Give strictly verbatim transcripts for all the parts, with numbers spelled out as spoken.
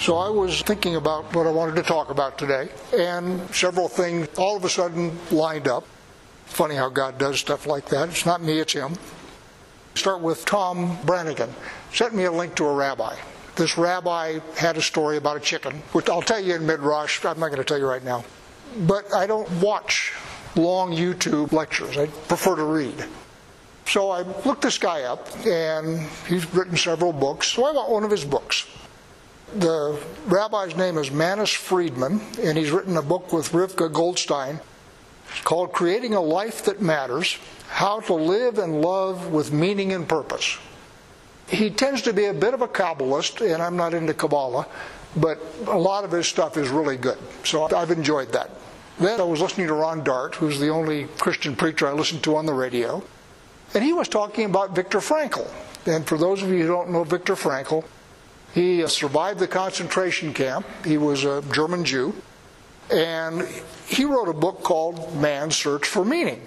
So I was thinking about what I wanted to talk about today, and several things all of a sudden lined up. Funny how God does stuff like that. It's not me, it's him. Start with Tom Brannigan. Sent me a link to a rabbi. This rabbi had a story about a chicken, which I'll tell you in mid-rush. I'm not going to tell you right now. But I don't watch long YouTube lectures. I prefer to read. So I looked this guy up, and he's written several books, so I want one of his books. The rabbi's name is Manis Friedman, and he's written a book with Rivka Goldstein called Creating a Life That Matters, How to Live and Love with Meaning and Purpose. He tends to be a bit of a Kabbalist, and I'm not into Kabbalah, but a lot of his stuff is really good, so I've enjoyed that. Then I was listening to Ron Dart, who's the only Christian preacher I listen to on the radio, and he was talking about Viktor Frankl. And for those of you who don't know Viktor Frankl, he survived the concentration camp. He was a German Jew. And he wrote a book called Man's Search for Meaning.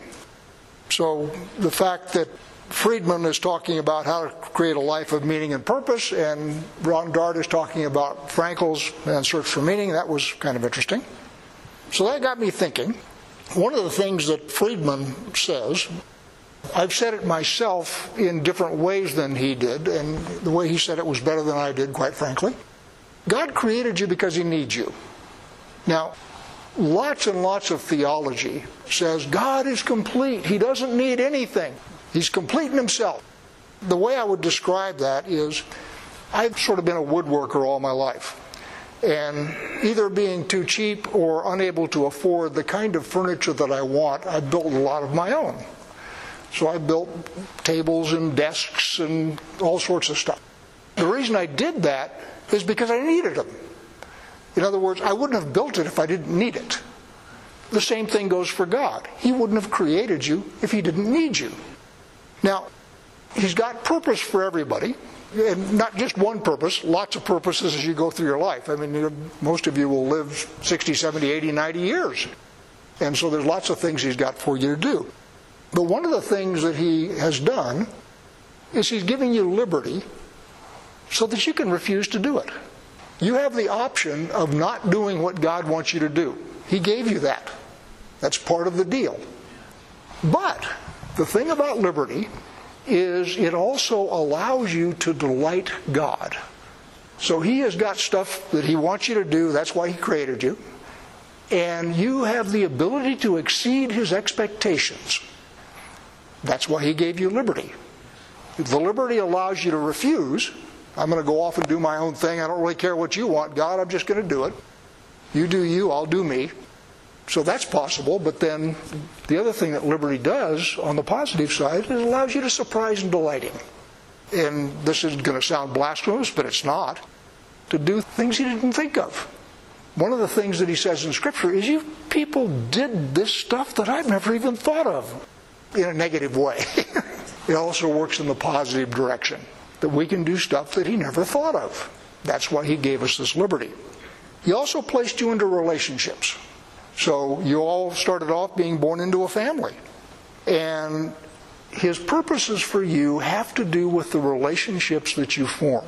So the fact that Friedman is talking about how to create a life of meaning and purpose, and Ron Dart is talking about Frankl's Man's Search for Meaning, that was kind of interesting. So that got me thinking. One of the things that Friedman says, I've said it myself in different ways than he did, and the way he said it was better than I did, quite frankly. God created you because he needs you. Now, lots and lots of theology says God is complete. He doesn't need anything. He's complete in himself. The way I would describe that is, I've sort of been a woodworker all my life. And either being too cheap or unable to afford the kind of furniture that I want, I built a lot of my own. So I built tables and desks and all sorts of stuff. The reason I did that is because I needed them. In other words, I wouldn't have built it if I didn't need it. The same thing goes for God. He wouldn't have created you if he didn't need you. Now, he's got purpose for everybody, and not just one purpose, lots of purposes as you go through your life. I mean, most of you will live sixty, seventy, eighty, ninety years. And so there's lots of things he's got for you to do. But one of the things that he has done is he's giving you liberty so that you can refuse to do it. You have the option of not doing what God wants you to do. He gave you that. That's part of the deal. But the thing about liberty is it also allows you to delight God. So he has got stuff that he wants you to do. That's why he created you. And you have the ability to exceed his expectations. That's why he gave you liberty. The liberty allows you to refuse. I'm going to go off and do my own thing. I don't really care what you want, God. I'm just going to do it. You do you, I'll do me. So that's possible. But then the other thing that liberty does on the positive side is it allows you to surprise and delight him. And this is going to sound blasphemous, but it's not. To do things he didn't think of. One of the things that he says in Scripture is, you people did this stuff that I've never even thought of. In a negative way. It also works in the positive direction, that we can do stuff that he never thought of. That's why he gave us this liberty. He also placed you into relationships. So you all started off being born into a family. And his purposes for you have to do with the relationships that you form.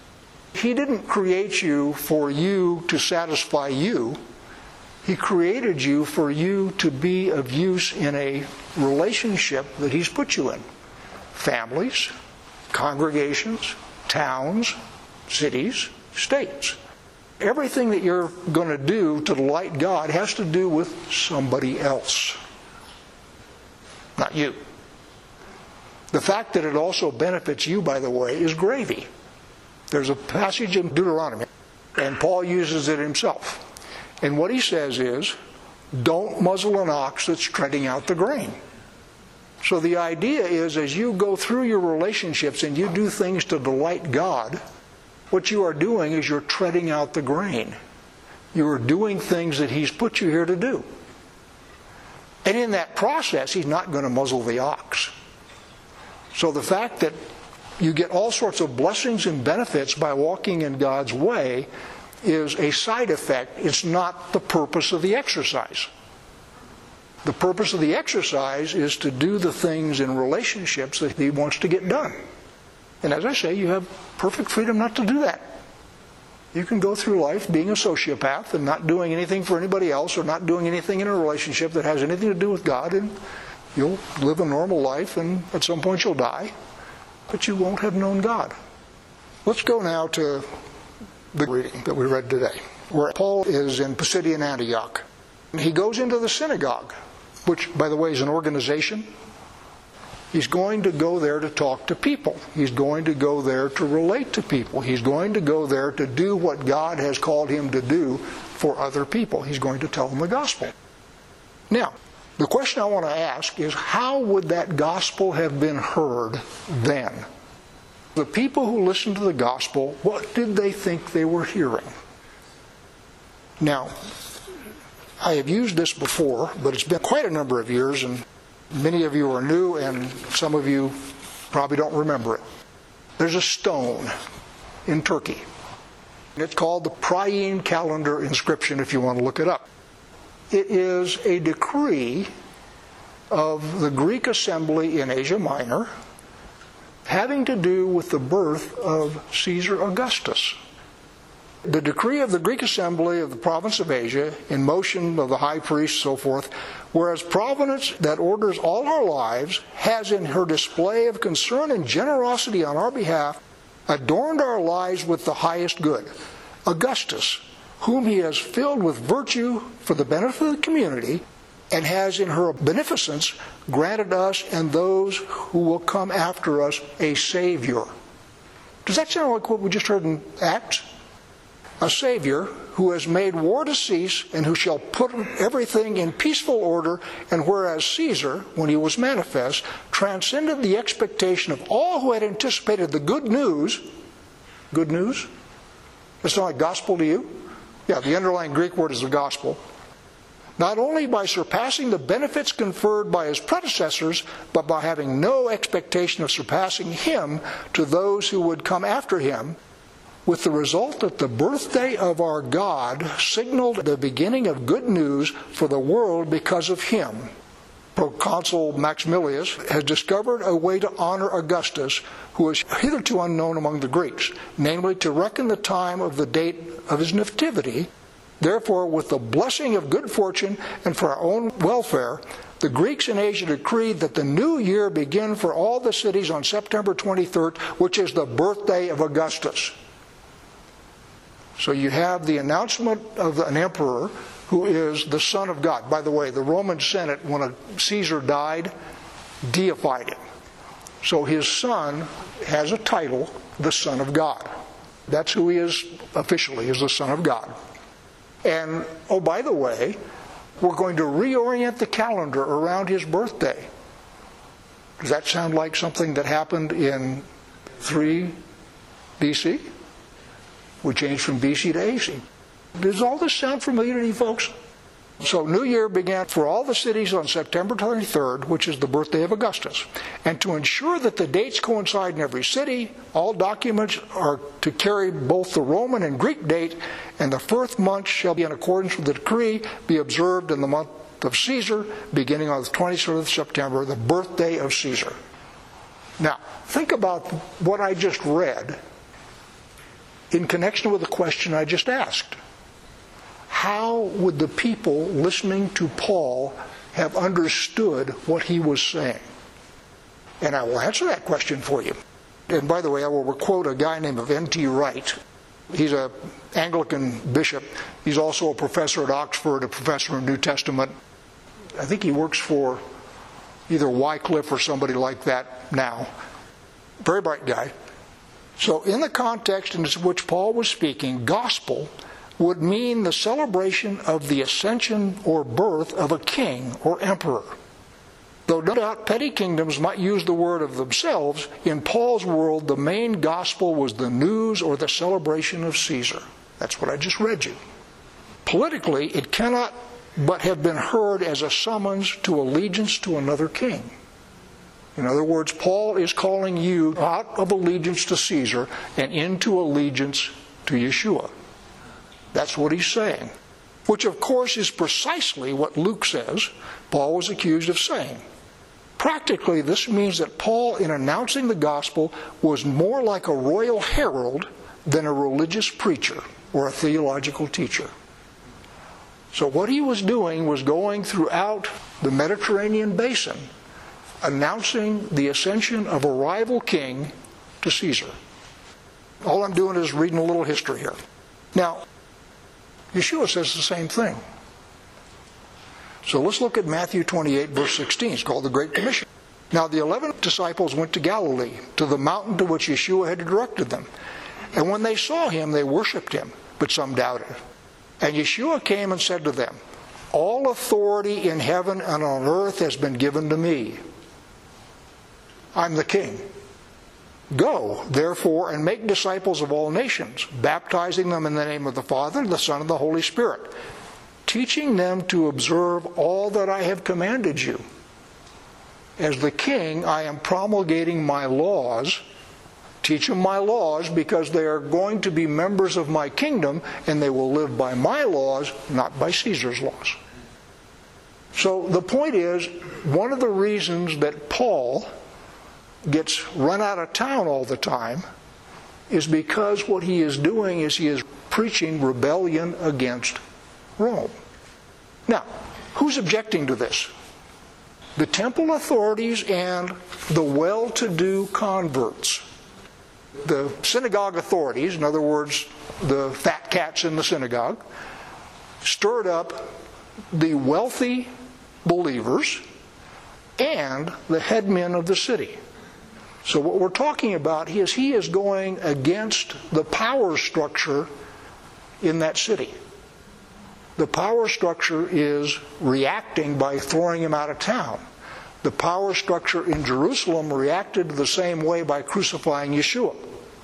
He didn't create you for you to satisfy you. He created you for you to be of use in a relationship that he's put you in. Families, congregations, towns, cities, states. Everything that you're going to do to delight God has to do with somebody else. Not you. The fact that it also benefits you, by the way, is gravy. There's a passage in Deuteronomy, and Paul uses it himself. And what he says is, don't muzzle an ox that's treading out the grain. So the idea is, as you go through your relationships and you do things to delight God, what you are doing is you're treading out the grain. You are doing things that he's put you here to do. And in that process, he's not going to muzzle the ox. So the fact that you get all sorts of blessings and benefits by walking in God's way is a side effect. It's not the purpose of the exercise. The purpose of the exercise is to do the things in relationships that he wants to get done. And as I say, you have perfect freedom not to do that. You can go through life being a sociopath and not doing anything for anybody else or not doing anything in a relationship that has anything to do with God, and you'll live a normal life, and at some point you'll die, but you won't have known God. Let's go now to the reading that we read today, where Paul is in Pisidian Antioch. He goes into the synagogue, which, by the way, is an organization. He's going to go there to talk to people. He's going to go there to relate to people. He's going to go there to do what God has called him to do for other people. He's going to tell them the gospel. Now, the question I want to ask is, how would that gospel have been heard then? The people who listened to the gospel, what did they think they were hearing? Now, I have used this before, but it's been quite a number of years, and many of you are new, and some of you probably don't remember it. There's a stone in Turkey. It's called the Priene Calendar inscription, if you want to look it up. It is a decree of the Greek assembly in Asia Minor having to do with the birth of Caesar Augustus. The decree of the Greek assembly of the province of Asia, in motion of the high priest, so forth, whereas providence that orders all our lives has in her display of concern and generosity on our behalf adorned our lives with the highest good. Augustus, whom he has filled with virtue for the benefit of the community, and has in her beneficence granted us and those who will come after us a Savior. Does that sound like what we just heard in Acts? A Savior who has made war to cease and who shall put everything in peaceful order, and whereas Caesar, when he was manifest, transcended the expectation of all who had anticipated the good news. Good news? That's not like gospel to you? Yeah, the underlying Greek word is the gospel. Not only by surpassing the benefits conferred by his predecessors, but by having no expectation of surpassing him to those who would come after him, with the result that the birthday of our God signaled the beginning of good news for the world because of him. Proconsul Maximilius has discovered a way to honor Augustus, who is hitherto unknown among the Greeks, namely to reckon the time of the date of his nativity. Therefore, with the blessing of good fortune and for our own welfare, the Greeks in Asia decreed that the new year begin for all the cities on September twenty-third, which is the birthday of Augustus. So you have the announcement of an emperor who is the Son of God. By the way, the Roman Senate, when a Caesar died, deified him. So his son has a title, the Son of God. That's who he is officially, is the Son of God. And, oh, by the way, we're going to reorient the calendar around his birthday. Does that sound like something that happened in three B C? We changed from B C to A C. Does all this sound familiar to you folks? So New Year began for all the cities on September twenty-third, which is the birthday of Augustus. And to ensure that the dates coincide in every city, all documents are to carry both the Roman and Greek date, and the first month shall be in accordance with the decree, be observed in the month of Caesar, beginning on the twenty-third of September, the birthday of Caesar. Now, think about what I just read in connection with the question I just asked. How would the people listening to Paul have understood what he was saying? And I will answer that question for you. And by the way, I will quote a guy named N T Wright. He's an Anglican bishop. He's also a professor at Oxford, a professor of New Testament. I think he works for either Wycliffe or somebody like that now. Very bright guy. So in the context in which Paul was speaking, gospel would mean the celebration of the ascension or birth of a king or emperor. Though no doubt petty kingdoms might use the word of themselves, in Paul's world the main gospel was the news or the celebration of Caesar. That's what I just read you. Politically, it cannot but have been heard as a summons to allegiance to another king. In other words, Paul is calling you out of allegiance to Caesar and into allegiance to Yeshua. That's what he's saying. Which, of course, is precisely what Luke says Paul was accused of saying. Practically, this means that Paul, in announcing the gospel, was more like a royal herald than a religious preacher. or a theological teacher. So what he was doing was going throughout the Mediterranean basin, announcing the ascension of a rival king to Caesar. All I'm doing is reading a little history here. Now, Yeshua says the same thing. So let's look at Matthew twenty-eight, verse sixteen. It's called the Great Commission. Now the eleven disciples went to Galilee, to the mountain to which Yeshua had directed them. And when they saw him, they worshipped him, but some doubted. And Yeshua came and said to them, "All authority in heaven and on earth has been given to me. I'm the king. Go, therefore, and make disciples of all nations, baptizing them in the name of the Father, the Son, and the Holy Spirit, teaching them to observe all that I have commanded you. As the king, I am promulgating my laws." Teach them my laws because they are going to be members of my kingdom and they will live by my laws, not by Caesar's laws. So the point is, one of the reasons that Paul gets run out of town all the time is because what he is doing is he is preaching rebellion against Rome. Now, who's objecting to this? The temple authorities and the well-to-do converts. The synagogue authorities, in other words, the fat cats in the synagogue, stirred up the wealthy believers and the headmen of the city. So what we're talking about is he is going against the power structure in that city. The power structure is reacting by throwing him out of town. The power structure in Jerusalem reacted the same way by crucifying Yeshua.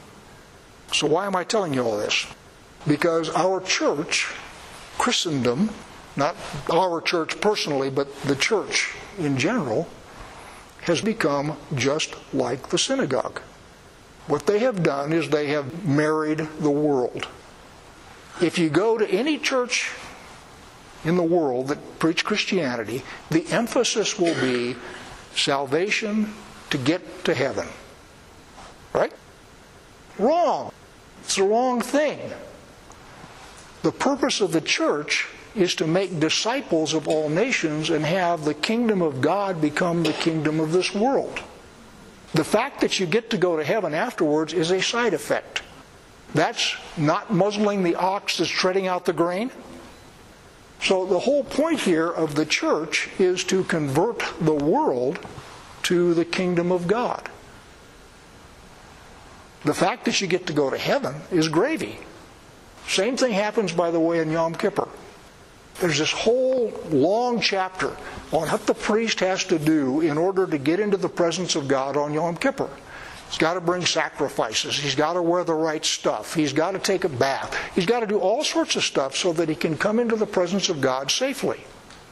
So why am I telling you all this? Because our church, Christendom, not our church personally, but the church in general, has become just like the synagogue. What they have done is they have married the world. If you go to any church in the world that preach Christianity, the emphasis will be salvation to get to heaven. Right? Wrong. It's the wrong thing. The purpose of the church is to make disciples of all nations and have the kingdom of God become the kingdom of this world. The fact that you get to go to heaven afterwards is a side effect. That's not muzzling the ox that's treading out the grain. So the whole point here of the church is to convert the world to the kingdom of God. The fact that you get to go to heaven is gravy. Same thing happens, by the way, in Yom Kippur. There's this whole long chapter on what the priest has to do in order to get into the presence of God on Yom Kippur. He's got to bring sacrifices. He's got to wear the right stuff. He's got to take a bath. He's got to do all sorts of stuff so that he can come into the presence of God safely.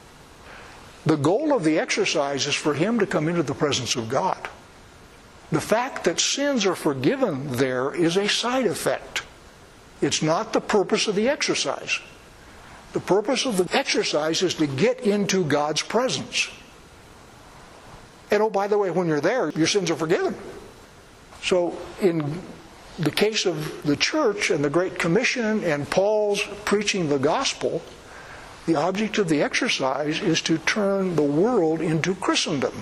The goal of the exercise is for him to come into the presence of God. The fact that sins are forgiven there is a side effect. It's not the purpose of the exercise. The purpose of the exercise is to get into God's presence. And oh, by the way, when you're there, your sins are forgiven. So in the case of the church and the Great Commission and Paul's preaching the gospel, the object of the exercise is to turn the world into Christendom.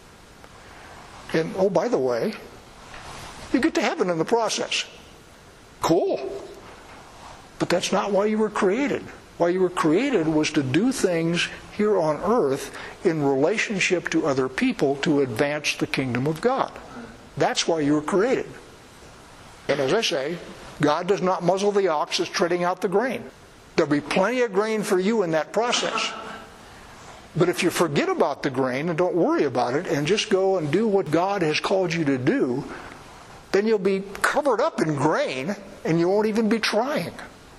And oh, by the way, you get to heaven in the process. Cool. But that's not why you were created. Why you were created was to do things here on earth in relationship to other people to advance the kingdom of God. That's why you were created. And as I say, God does not muzzle the ox that's treading out the grain. There'll be plenty of grain for you in that process. But if you forget about the grain and don't worry about it and just go and do what God has called you to do, then you'll be covered up in grain and you won't even be trying.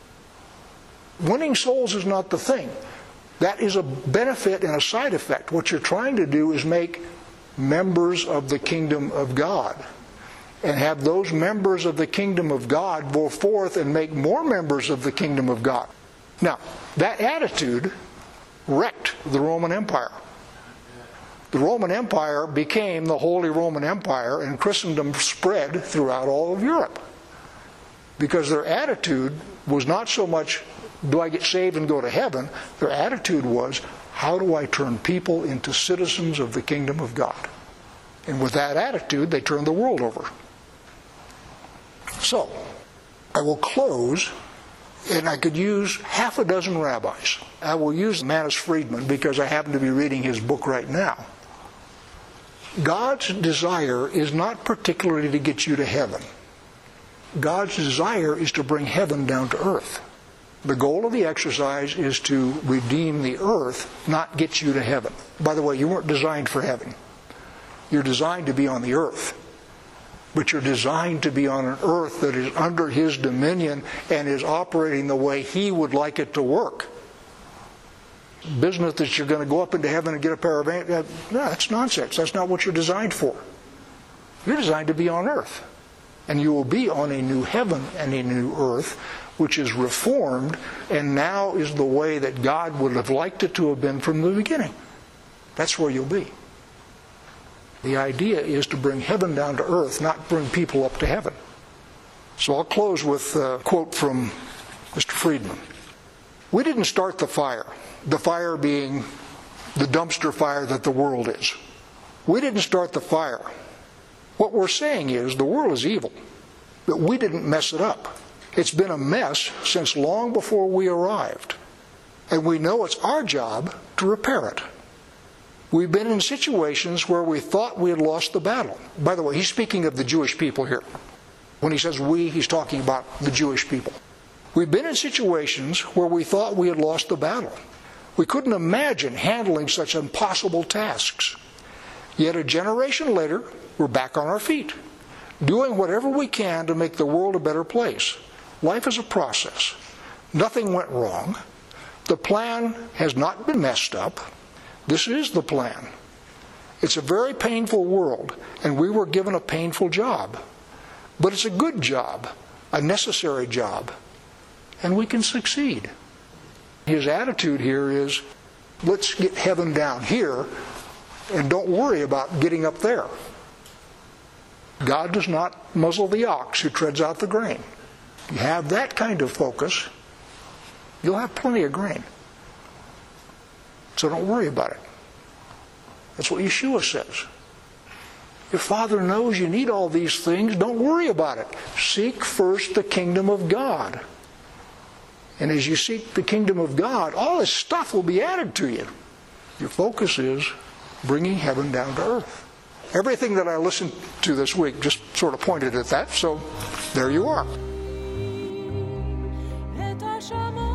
Winning souls is not the thing. That is a benefit and a side effect. What you're trying to do is make members of the kingdom of God and have those members of the kingdom of God go forth and make more members of the kingdom of God. Now, that attitude wrecked the Roman Empire. The Roman Empire became the Holy Roman Empire, and Christendom spread throughout all of Europe. because their attitude was not so much, do I get saved and go to heaven? Their attitude was, how do I turn people into citizens of the kingdom of God? And with that attitude, they turned the world over. So, I will close, and I could use half a dozen rabbis. I will use Manis Friedman because I happen to be reading his book right now. God's desire is not particularly to get you to heaven. God's desire is to bring heaven down to earth. The goal of the exercise is to redeem the earth, not get you to heaven. By the way, you weren't designed for heaven. You're designed to be on the earth. But you're designed to be on an earth that is under His dominion and is operating the way He would like it to work. Business that you're going to go up into heaven and get a pair of angels, no, that's nonsense. That's not what you're designed for. You're designed to be on earth. And you will be on a new heaven and a new earth, which is reformed and now is the way that God would have liked it to have been from the beginning. That's where you'll be. The idea is to bring heaven down to earth, not bring people up to heaven. So I'll close with a quote from Mister Friedman. We didn't start the fire, the fire being the dumpster fire that the world is. We didn't start the fire. What we're saying is the world is evil, but we didn't mess it up. It's been a mess since long before we arrived, and we know it's our job to repair it. We've been in situations where we thought we had lost the battle. By the way, he's speaking of the Jewish people here. When he says we, he's talking about the Jewish people. We've been in situations where we thought we had lost the battle. We couldn't imagine handling such impossible tasks. Yet a generation later, we're back on our feet, doing whatever we can to make the world a better place. Life is a process. Nothing went wrong. The plan has not been messed up. This is the plan. It's a very painful world, and we were given a painful job. But it's a good job, a necessary job, and we can succeed. His attitude here is, let's get heaven down here, and don't worry about getting up there. God does not muzzle the ox who treads out the grain. You have that kind of focus, you'll have plenty of grain. So don't worry about it. That's what Yeshua says. Your Father knows you need all these things. Don't worry about it. Seek first the kingdom of God. And as you seek the kingdom of God, all this stuff will be added to you. Your focus is bringing heaven down to earth. Everything that I listened to this week just sort of pointed at that, so there you are.